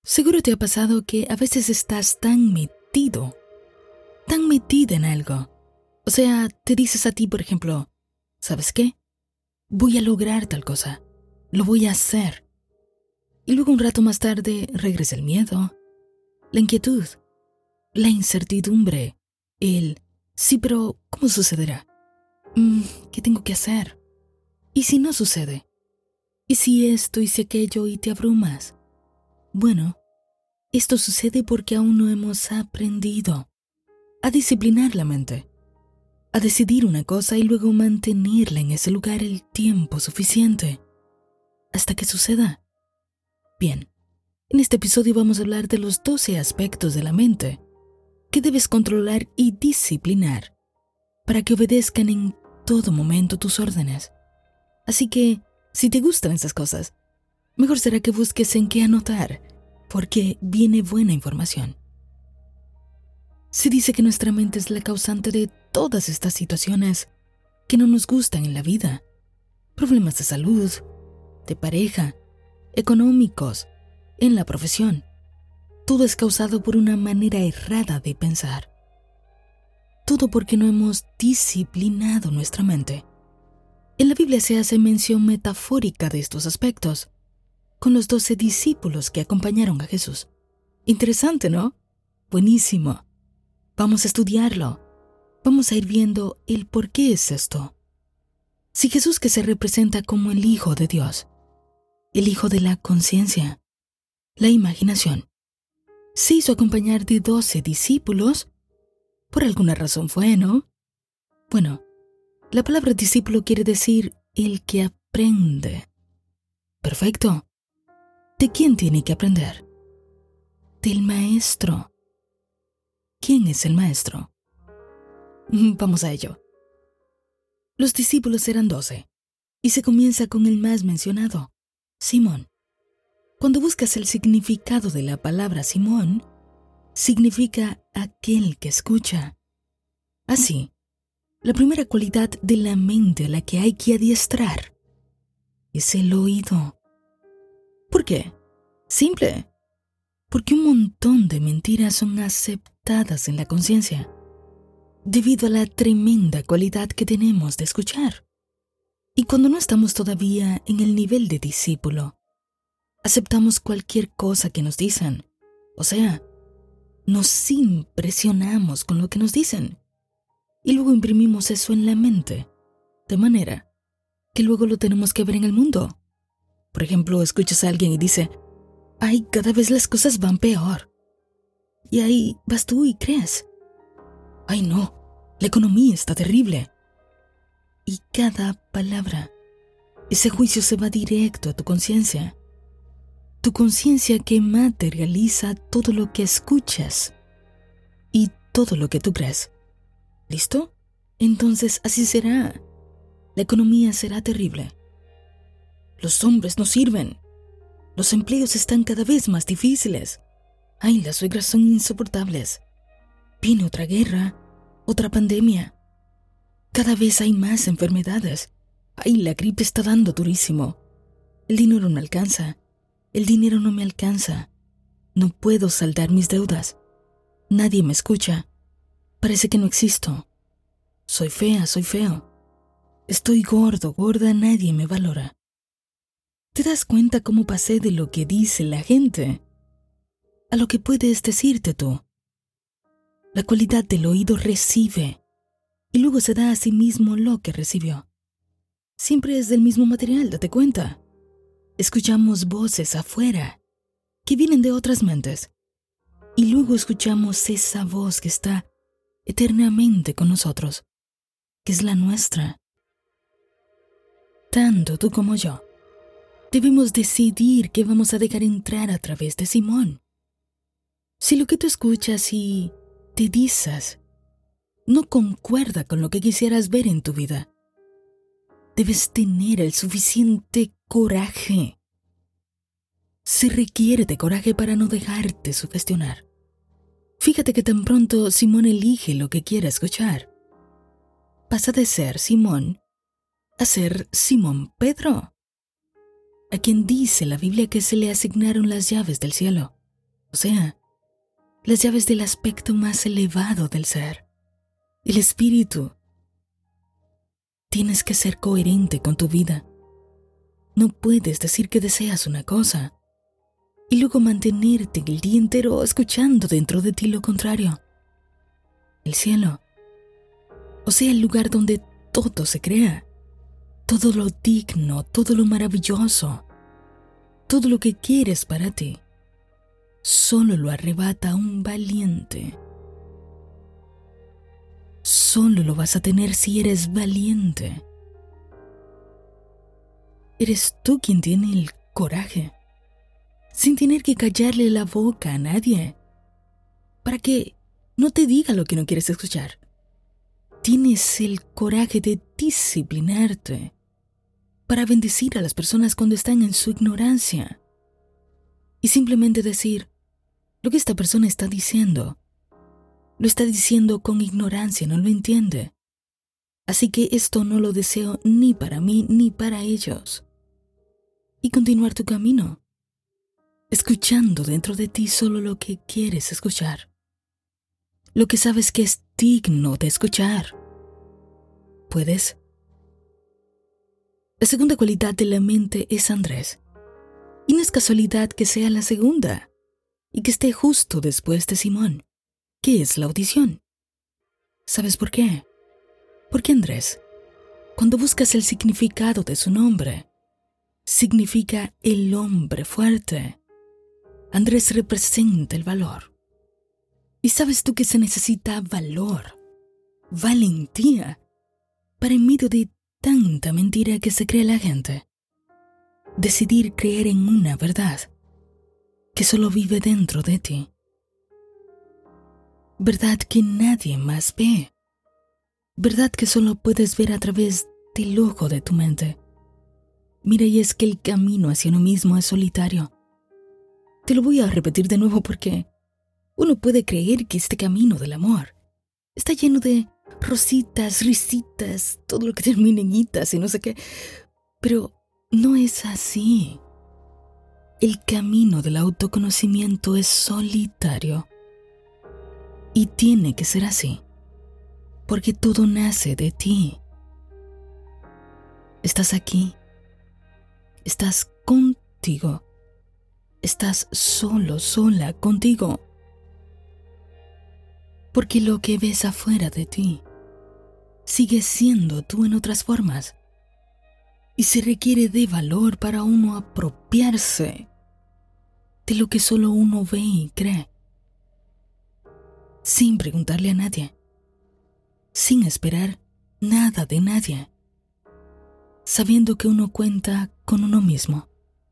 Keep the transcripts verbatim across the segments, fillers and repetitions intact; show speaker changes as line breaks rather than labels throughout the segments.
Seguro te ha pasado que a veces estás tan metido, tan metida en algo. O sea, te dices a ti, por ejemplo, ¿sabes qué? Voy a lograr tal cosa. Lo voy a hacer. Y luego un rato más tarde regresa el miedo, la inquietud, la incertidumbre, el sí, pero ¿cómo sucederá? Mm, ¿Qué tengo que hacer? ¿Y si no sucede? ¿Y si esto y si aquello y te abrumas? Bueno, esto sucede porque aún no hemos aprendido a disciplinar la mente, a decidir una cosa y luego mantenerla en ese lugar el tiempo suficiente hasta que suceda. Bien, en este episodio vamos a hablar de los doce aspectos de la mente que debes controlar y disciplinar para que obedezcan en todo momento tus órdenes. Así que, si te gustan esas cosas, mejor será que busques en qué anotar, porque viene buena información. Se dice que nuestra mente es la causante de todas estas situaciones que no nos gustan en la vida. Problemas de salud, de pareja, económicos, en la profesión. Todo es causado por una manera errada de pensar. Todo porque no hemos disciplinado nuestra mente. En la Biblia se hace mención metafórica de estos aspectos, con los doce discípulos que acompañaron a Jesús. Interesante, ¿no? Buenísimo. Vamos a estudiarlo. Vamos a ir viendo el por qué es esto. Si Jesús, que se representa como el Hijo de Dios, el Hijo de la conciencia, la imaginación, se hizo acompañar de doce discípulos, por alguna razón fue, ¿no? Bueno, la palabra discípulo quiere decir el que aprende. Perfecto. ¿De quién tiene que aprender? Del maestro. ¿Quién es el maestro? Vamos a ello. Los discípulos eran doce, y se comienza con el más mencionado, Simón. Cuando buscas el significado de la palabra Simón, significa aquel que escucha. Así, la primera cualidad de la mente a la que hay que adiestrar es el oído. ¿Por qué? Simple. Porque un montón de mentiras son aceptadas en la conciencia, debido a la tremenda cualidad que tenemos de escuchar. Y cuando no estamos todavía en el nivel de discípulo, aceptamos cualquier cosa que nos dicen. O sea, nos impresionamos con lo que nos dicen. Y luego imprimimos eso en la mente, de manera que luego lo tenemos que ver en el mundo. Por ejemplo, escuchas a alguien y dice, ¡ay, cada vez las cosas van peor! Y ahí vas tú y crees, ¡ay no, la economía está terrible! Y cada palabra, ese juicio se va directo a tu conciencia. Tu conciencia que materializa todo lo que escuchas y todo lo que tú crees. ¿Listo? Entonces así será. La economía será terrible. Los hombres no sirven. Los empleos están cada vez más difíciles. Ay, las suegras son insoportables. Viene otra guerra, otra pandemia. Cada vez hay más enfermedades. Ay, la gripe está dando durísimo. El dinero no alcanza. El dinero no me alcanza. No puedo saldar mis deudas. Nadie me escucha. Parece que no existo. Soy fea, soy feo. Estoy gordo, gorda, nadie me valora. ¿Te das cuenta cómo pasé de lo que dice la gente a lo que puedes decirte tú? La cualidad del oído recibe y luego se da a sí mismo lo que recibió. Siempre es del mismo material, date cuenta. Escuchamos voces afuera que vienen de otras mentes y luego escuchamos esa voz que está eternamente con nosotros, que es la nuestra. Tanto tú como yo debemos decidir qué vamos a dejar entrar a través de Simón. Si lo que tú escuchas y te dices no concuerda con lo que quisieras ver en tu vida, debes tener el suficiente coraje. Se requiere de coraje para no dejarte sugestionar. Fíjate que tan pronto Simón elige lo que quiere escuchar, pasa de ser Simón a ser Simón Pedro, a quien dice la Biblia que se le asignaron las llaves del cielo. o sea, las llaves del aspecto más elevado del ser, el espíritu. Tienes que ser coherente con tu vida. No puedes decir que deseas una cosa y luego mantenerte el día entero escuchando dentro de ti lo contrario. El cielo, o sea, el lugar donde todo se crea, todo lo digno, todo lo maravilloso, todo lo que quieres para ti, solo lo arrebata un valiente. Solo lo vas a tener si eres valiente. Eres tú quien tiene el coraje, sin tener que callarle la boca a nadie, para que no te diga lo que no quieres escuchar. Tienes el coraje de disciplinarte para bendecir a las personas cuando están en su ignorancia y simplemente decir, lo que esta persona está diciendo, lo está diciendo con ignorancia, no lo entiende. Así que esto no lo deseo ni para mí ni para ellos. Y continuar tu camino, escuchando dentro de ti solo lo que quieres escuchar, lo que sabes que es digno de escuchar. ¿Puedes? La segunda cualidad de la mente es Andrés. Y no es casualidad que sea la segunda y que esté justo después de Simón, que es la audición. ¿Sabes por qué? Porque Andrés, cuando buscas el significado de su nombre, significa el hombre fuerte. Andrés representa el valor. ¿Y sabes tú que se necesita valor, valentía, para en medio de tanta mentira que se cree la gente, decidir creer en una verdad que solo vive dentro de ti? Verdad que nadie más ve. Verdad que solo puedes ver a través del ojo de tu mente. Mira, y es que el camino hacia uno mismo es solitario. Te lo voy a repetir de nuevo porque uno puede creer que este camino del amor está lleno de rositas, risitas, todo lo que termina en itas y no sé qué. Pero no es así. El camino del autoconocimiento es solitario. Y tiene que ser así, porque todo nace de ti. Estás aquí. Estás contigo. Estás solo, sola, contigo. Porque lo que ves afuera de ti sigue siendo tú en otras formas. Y se requiere de valor para uno apropiarse de lo que solo uno ve y cree. Sin preguntarle a nadie. Sin esperar nada de nadie. Sabiendo que uno cuenta con uno mismo.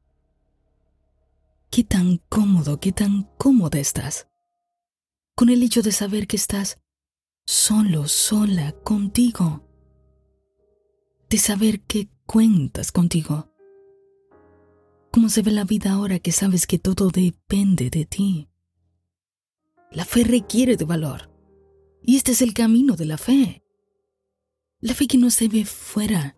¿Qué tan cómodo, qué tan cómoda estás? Con el hecho de saber que estás solo, sola, contigo. De saber que cuentas contigo. ¿Cómo se ve la vida ahora que sabes que todo depende de ti? La fe requiere de valor. Y este es el camino de la fe. La fe que no se ve fuera.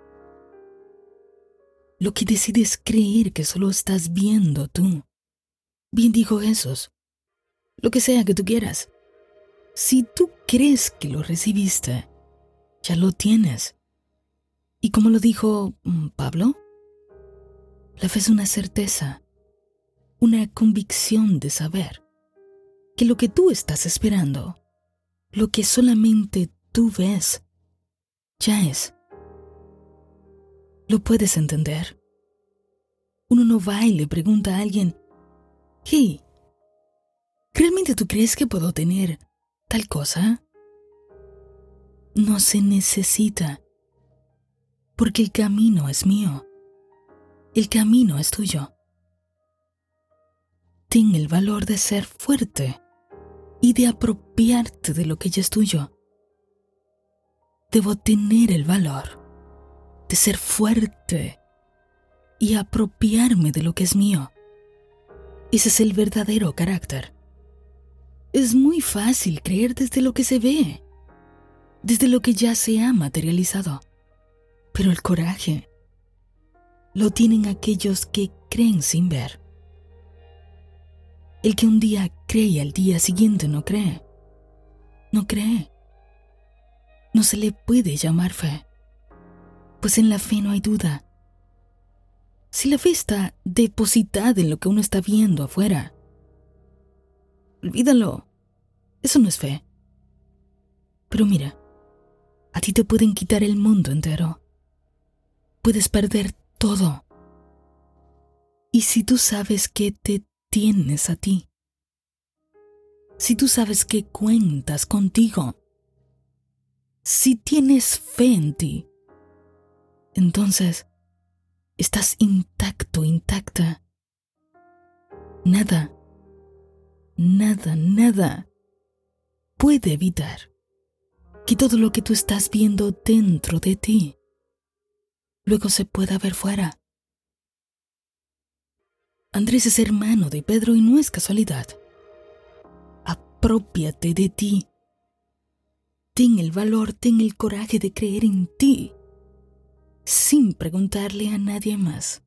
Lo que decides creer que solo estás viendo tú. Bien dijo Jesús. Lo que sea que tú quieras. Si tú crees que lo recibiste, ya lo tienes. Y como lo dijo Pablo, la fe es una certeza, una convicción de saber que lo que tú estás esperando, lo que solamente tú ves, ya es. ¿Lo puedes entender? Uno no va y le pregunta a alguien, hey, ¿realmente tú crees que puedo tener tal cosa? No se necesita, porque el camino es mío, el camino es tuyo. Ten el valor de ser fuerte y de apropiarte de lo que ya es tuyo. Debo tener el valor de ser fuerte y apropiarme de lo que es mío. Ese es el verdadero carácter. Es muy fácil creer desde lo que se ve, desde lo que ya se ha materializado. Pero el coraje lo tienen aquellos que creen sin ver. El que un día cree y al día siguiente no cree. No cree. No se le puede llamar fe, pues en la fe no hay duda. Si la fe está depositada en lo que uno está viendo afuera, olvídalo. Eso no es fe. Pero mira, a ti te pueden quitar el mundo entero. Puedes perder todo. Y si tú sabes que te tienes a ti, si tú sabes que cuentas contigo, si tienes fe en ti, entonces estás intacto, intacta. Nada, nada, nada puede evitar que todo lo que tú estás viendo dentro de ti luego se pueda ver fuera. Andrés es hermano de Pedro y no es casualidad. Aprópiate de ti. Ten el valor, ten el coraje de creer en ti, sin preguntarle a nadie más.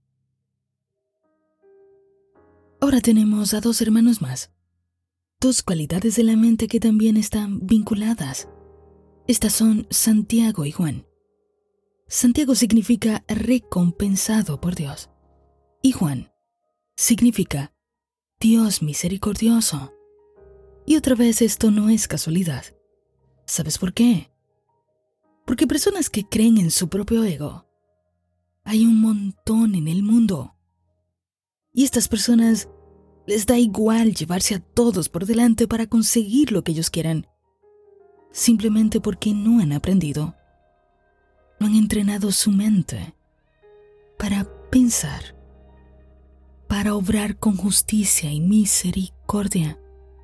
Ahora tenemos a dos hermanos más. Dos cualidades de la mente que también están vinculadas. Estas son Santiago y Juan. Santiago significa recompensado por Dios. Y Juan significa Dios misericordioso. Y otra vez esto no es casualidad. ¿Sabes por qué? Porque personas que creen en su propio ego, hay un montón en el mundo. Y estas personas les da igual llevarse a todos por delante para conseguir lo que ellos quieran, simplemente porque no han aprendido, no han entrenado su mente para pensar, para obrar con justicia y misericordia.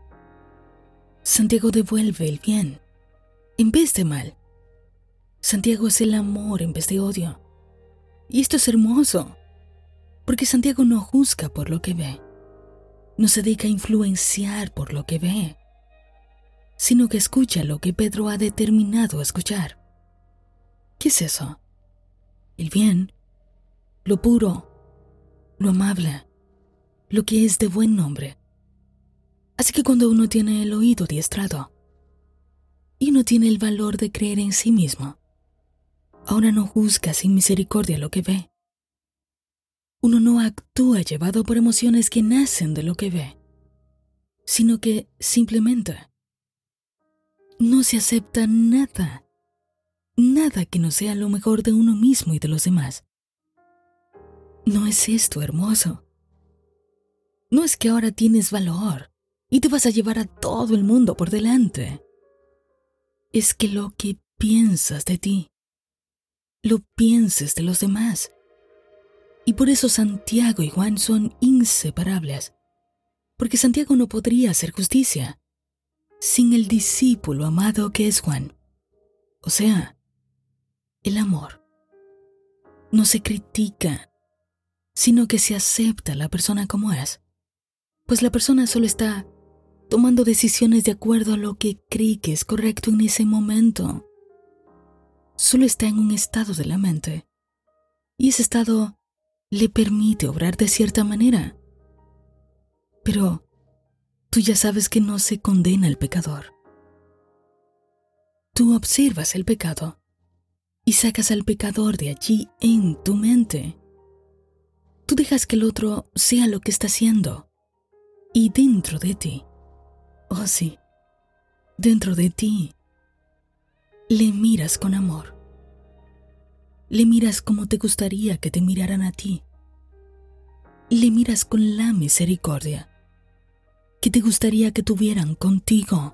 Santiago devuelve el bien en vez de mal. Santiago es el amor en vez de odio. Y esto es hermoso, porque Santiago no juzga por lo que ve, no se deja influenciar por lo que ve, sino que escucha lo que Pedro ha determinado escuchar. ¿Qué es eso? El bien, lo puro, lo amable, lo que es de buen nombre. Así que cuando uno tiene el oído adiestrado y uno tiene el valor de creer en sí mismo, ahora no juzga sin misericordia lo que ve. Uno no actúa llevado por emociones que nacen de lo que ve, sino que simplemente no se acepta nada, nada que no sea lo mejor de uno mismo y de los demás. ¿No es esto hermoso? No es que ahora tienes valor y te vas a llevar a todo el mundo por delante. Es que lo que piensas de ti, lo pienses de los demás. Y por eso Santiago y Juan son inseparables, porque Santiago no podría hacer justicia sin el discípulo amado que es Juan. O sea, el amor. No se critica, sino que se acepta a la persona como es, pues la persona solo está tomando decisiones de acuerdo a lo que cree que es correcto en ese momento. Solo está en un estado de la mente, y ese estado le permite obrar de cierta manera. Pero tú ya sabes que no se condena al pecador. Tú observas el pecado y sacas al pecador de allí en tu mente. Tú dejas que el otro sea lo que está haciendo. Y dentro de ti, oh sí, dentro de ti, le miras con amor. Le miras como te gustaría que te miraran a ti. Le miras con la misericordia que te gustaría que tuvieran contigo.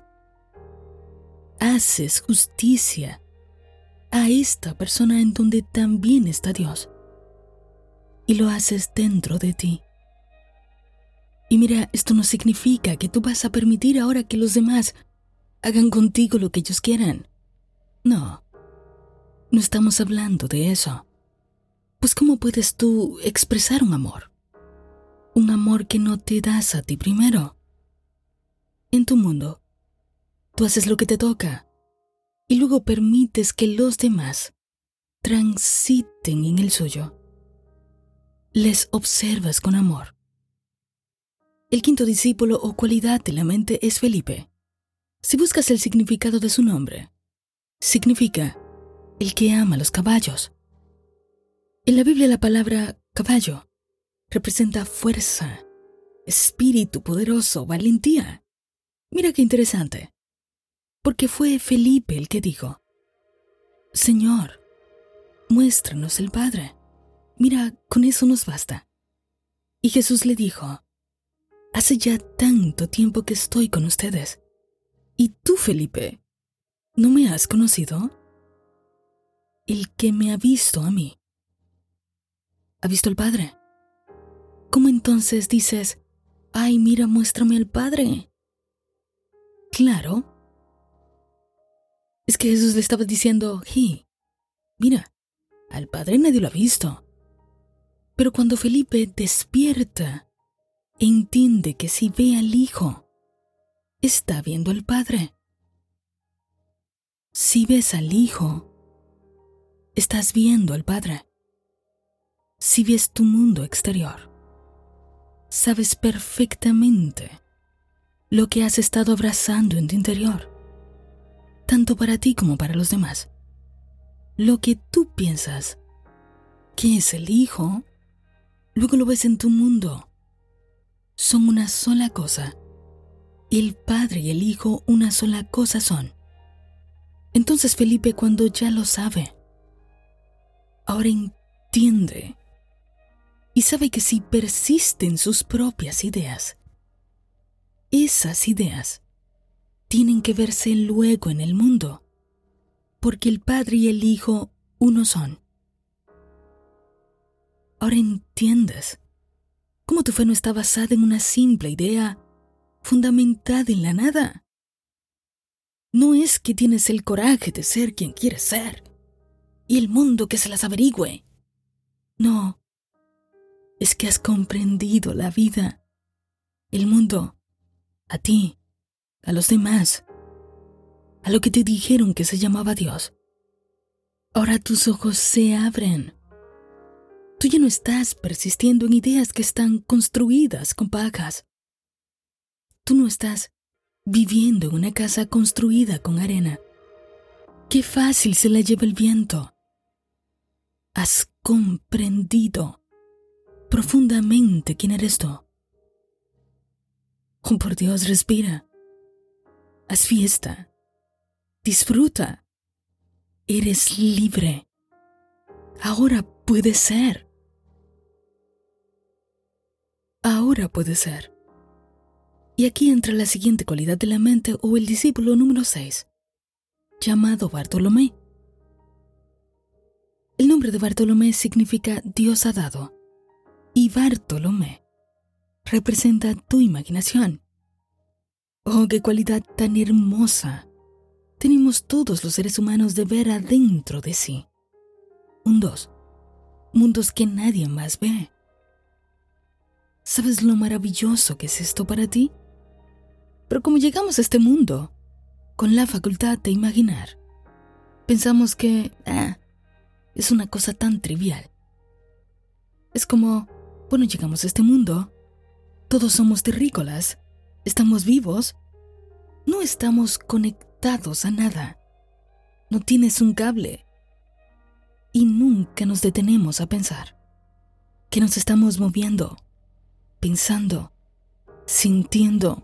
Haces justicia a esta persona en donde también está Dios. Y lo haces dentro de ti. Y mira, esto no significa que tú vas a permitir ahora que los demás hagan contigo lo que ellos quieran. No. No estamos hablando de eso. Pues ¿cómo puedes tú expresar un amor? Un amor que no te das a ti primero. En tu mundo, tú haces lo que te toca y luego permites que los demás transiten en el suyo. Les observas con amor. El quinto discípulo o cualidad de la mente es Felipe. Si buscas el significado de su nombre, significa el que ama los caballos. En la Biblia la palabra caballo representa fuerza, espíritu poderoso, valentía. Mira qué interesante, porque fue Felipe el que dijo: Señor, muéstranos el Padre. Mira, con eso nos basta. Y Jesús le dijo: Hace ya tanto tiempo que estoy con ustedes. ¿Y tú, Felipe, no me has conocido? El que me ha visto a mí, ha visto al Padre. ¿Cómo entonces dices: ay, mira, muéstrame al Padre? Claro. Es que Jesús le estaba diciendo: hey, mira, al Padre nadie lo ha visto. Pero cuando Felipe despierta, entiende que si ve al Hijo, está viendo al Padre. Si ves al Hijo, estás viendo al Padre. Si ves tu mundo exterior, sabes perfectamente lo que has estado abrazando en tu interior, tanto para ti como para los demás. Lo que tú piensas que es el Hijo, luego lo ves en tu mundo. Son una sola cosa. El Padre y el Hijo una sola cosa son. Entonces Felipe, cuando ya lo sabe, ahora entiende y sabe que si persiste en sus propias ideas, esas ideas tienen que verse luego en el mundo, porque el Padre y el Hijo uno son. Ahora entiendes cómo tu fe no está basada en una simple idea fundamentada en la nada. No es que tienes el coraje de ser quien quieres ser y el mundo que se las averigüe. No, es que has comprendido la vida, el mundo, a ti, a los demás, a lo que te dijeron que se llamaba Dios. Ahora tus ojos se abren. Tú ya no estás persistiendo en ideas que están construidas con pajas. Tú no estás viviendo en una casa construida con arena. Qué fácil se la lleva el viento. Has comprendido profundamente quién eres tú. Oh, por Dios, respira. Haz fiesta. Disfruta. Eres libre. Ahora puede ser. Ahora puede ser. Y aquí entra la siguiente cualidad de la mente o el discípulo número seis, llamado Bartolomé. El nombre de Bartolomé significa Dios ha dado, y Bartolomé representa tu imaginación. Oh, qué cualidad tan hermosa tenemos todos los seres humanos de ver adentro de sí. Mundos, mundos que nadie más ve. ¿Sabes lo maravilloso que es esto para ti? Pero como llegamos a este mundo con la facultad de imaginar, pensamos que ah, es una cosa tan trivial. Es como, bueno, llegamos a este mundo, todos somos terrícolas, estamos vivos, no estamos conectados a nada, no tienes un cable y nunca nos detenemos a pensar que nos estamos moviendo, pensando, sintiendo,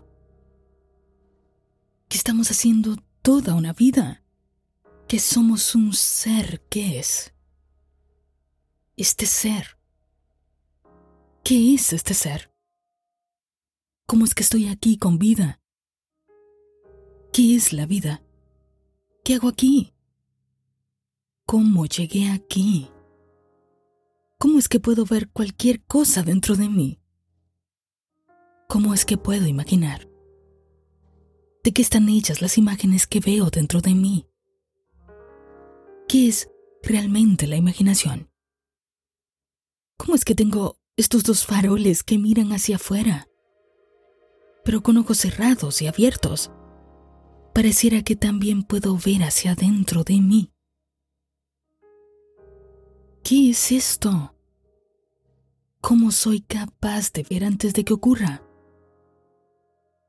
que estamos haciendo toda una vida, que somos un ser que es. Este ser. ¿Qué es este ser? ¿Cómo es que estoy aquí con vida? ¿Qué es la vida? ¿Qué hago aquí? ¿Cómo llegué aquí? ¿Cómo es que puedo ver cualquier cosa dentro de mí? ¿Cómo es que puedo imaginar? ¿De qué están hechas las imágenes que veo dentro de mí? ¿Qué es realmente la imaginación? ¿Cómo es que tengo estos dos faroles que miran hacia afuera, pero con ojos cerrados y abiertos? Pareciera que también puedo ver hacia adentro de mí. ¿Qué es esto? ¿Cómo soy capaz de ver antes de que ocurra?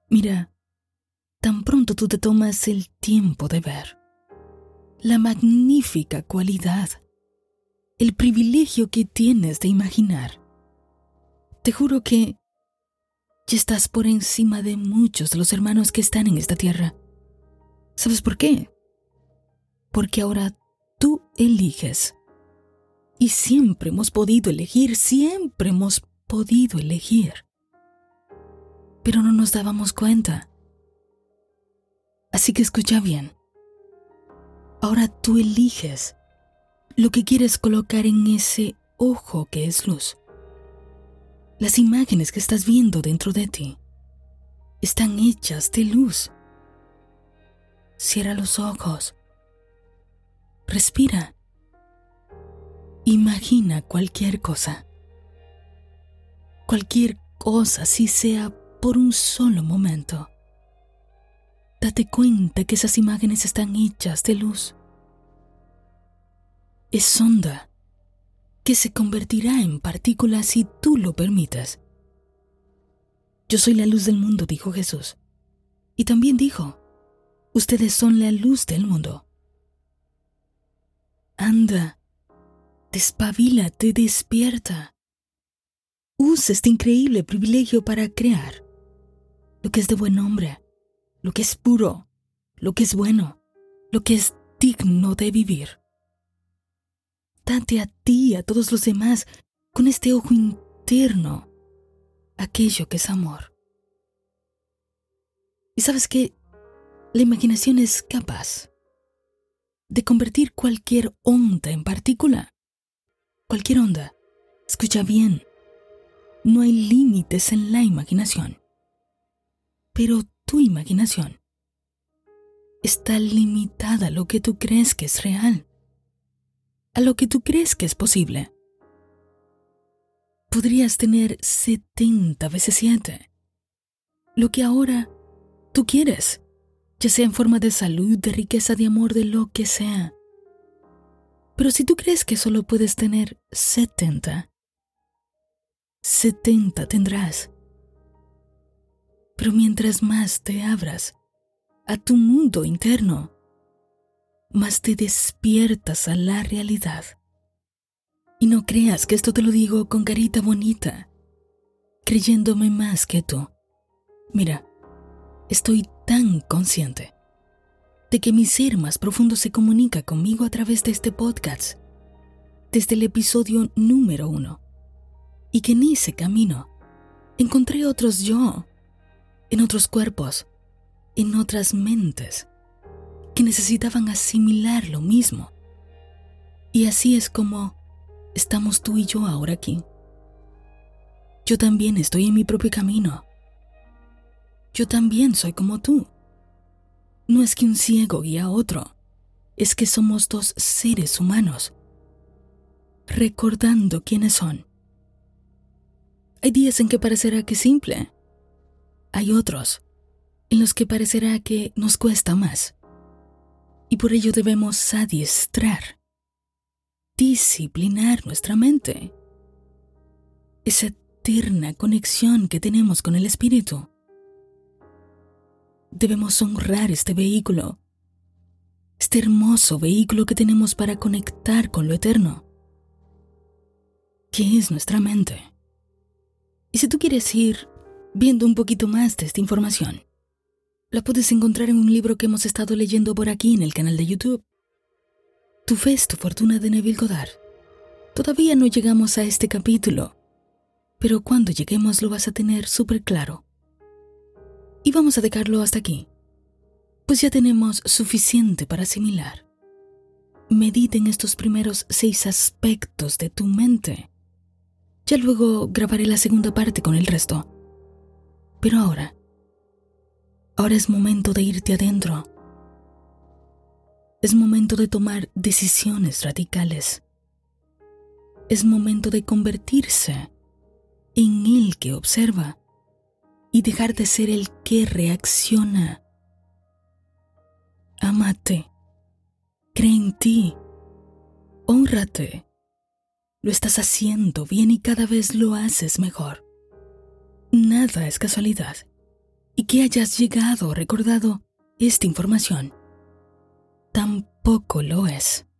Mira, tan pronto tú te tomas el tiempo de ver la magnífica cualidad, el privilegio que tienes de imaginar, te juro que ya estás por encima de muchos de los hermanos que están en esta tierra. ¿Sabes por qué? Porque ahora tú eliges. Y siempre hemos podido elegir, siempre hemos podido elegir. Pero no nos dábamos cuenta. Así que escucha bien. Ahora tú eliges lo que quieres colocar en ese ojo que es luz. Las imágenes que estás viendo dentro de ti están hechas de luz. Cierra los ojos. Respira. Imagina cualquier cosa. Cualquier cosa, si sea por un solo momento. Date cuenta que esas imágenes están hechas de luz. Es onda que se convertirá en partículas si tú lo permites. Yo soy la luz del mundo, dijo Jesús. Y también dijo, ustedes son la luz del mundo. Anda, despabilate, despierta. Usa este increíble privilegio para crear lo que es de buen nombre, lo que es puro, lo que es bueno, lo que es digno de vivir. Date a ti y a todos los demás con este ojo interno aquello que es amor. Y sabes que la imaginación es capaz de convertir cualquier onda en partícula. Cualquier onda. Escucha bien. No hay límites en la imaginación. Pero tu imaginación está limitada a lo que tú crees que es real, a lo que tú crees que es posible. Podrías tener setenta veces siete, lo que ahora tú quieres, ya sea en forma de salud, de riqueza, de amor, de lo que sea. Pero si tú crees que solo puedes tener setenta, setenta tendrás. Pero mientras más te abras a tu mundo interno, más te despiertas a la realidad. Y no creas que esto te lo digo con carita bonita, creyéndome más que tú. Mira, estoy tan consciente de que mi ser más profundo se comunica conmigo a través de este podcast, desde el episodio número uno, y que en ese camino encontré otros yo, en otros cuerpos, en otras mentes, que necesitaban asimilar lo mismo. Y así es como estamos tú y yo ahora aquí. Yo también estoy en mi propio camino. Yo también soy como tú. No es que un ciego guíe a otro, es que somos dos seres humanos, recordando quiénes son. Hay días en que parecerá que es simple. Hay otros en los que parecerá que nos cuesta más. Y por ello debemos adiestrar, disciplinar nuestra mente. Esa eterna conexión que tenemos con el espíritu. Debemos honrar este vehículo, este hermoso vehículo que tenemos para conectar con lo eterno, que es nuestra mente. Y si tú quieres ir viendo un poquito más de esta información, la puedes encontrar en un libro que hemos estado leyendo por aquí en el canal de YouTube. Tu fe es tu fortuna, de Neville Goddard. Todavía no llegamos a este capítulo, pero cuando lleguemos lo vas a tener súper claro. Y vamos a dejarlo hasta aquí, pues ya tenemos suficiente para asimilar. Medita en estos primeros seis aspectos de tu mente. Ya luego grabaré la segunda parte con el resto. Pero ahora, ahora es momento de irte adentro. Es momento de tomar decisiones radicales. Es momento de convertirse en el que observa y dejar de ser el que reacciona. Ámate, cree en ti, hónrate. Lo estás haciendo bien y cada vez lo haces mejor. Nada es casualidad. y que hayas llegado o recordado esta información. Tampoco lo es.